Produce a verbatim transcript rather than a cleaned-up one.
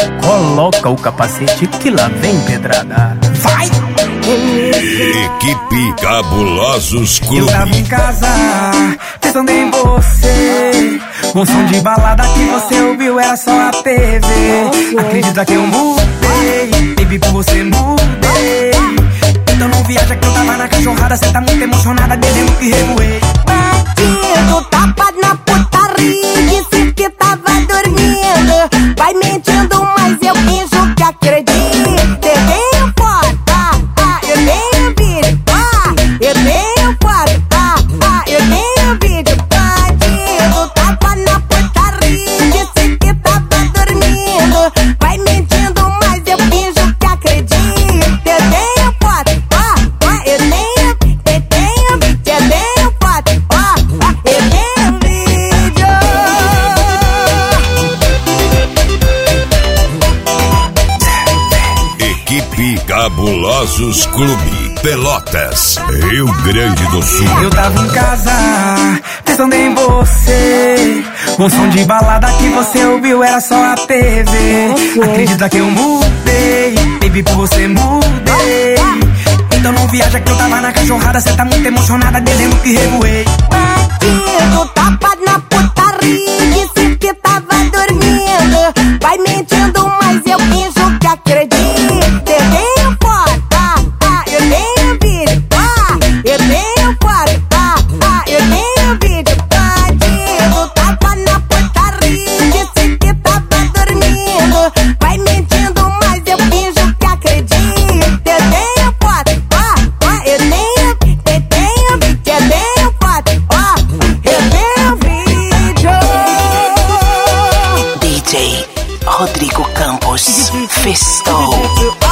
Coloca o capacete que lá vem pedrada. Vai! Equipe Cabulosos Clube. Eu tava em casa, pensando em você. Com som de balada que você ouviu era só a T V. Acredita que eu mudei, baby, por você mudei. Então não viaja que eu tava na cachorrada. Cê tá muito emocionada, dizendo que revoei. Bandido, tapa na putaria, disse que tava dormindo. Vai mentindo, mas eu finjo que acredito. Eu tenho foto, ah, ah, eu tenho vídeo, ah, eu tenho foto, ah, ah, eu tenho vídeo. Bandido, tapa na putaria, disse que tava dormindo. Vai mentindo, mas eu finjo que acredito. Eu tenho foto, ah, ah, eu tenho, eu tenho vídeo, eu tenho foto, ah, ah, eu tenho vídeo. Equipe Cabulosos Clube. Pelotas, Rio Grande do Sul. Eu tava em casa, pensando em você. Com som de balada que você ouviu era só a T V. Acredita que eu mudei, baby, por você mudei. Então não viaja que eu tava na cachorrada. Cê tá muito emocionada, dizendo que revoei. Bandido, tapa na putaria, disse que tava dormindo. Vai mentindo, mas eu finjo que acredito. Eu tenho foto, ah, ah, eu tenho vídeo, ah, eu tenho foto, ah, ah, eu tenho vídeo. Bandido, tapa na putaria, disse que tava dormindo. Vai mentindo, mas eu finjo que acredito. Eu tenho foto, ah, ah, eu tenho, eu tenho vídeo, eu tenho foto, ah, eu tenho vídeo. D J Rodrigo Campos Festou.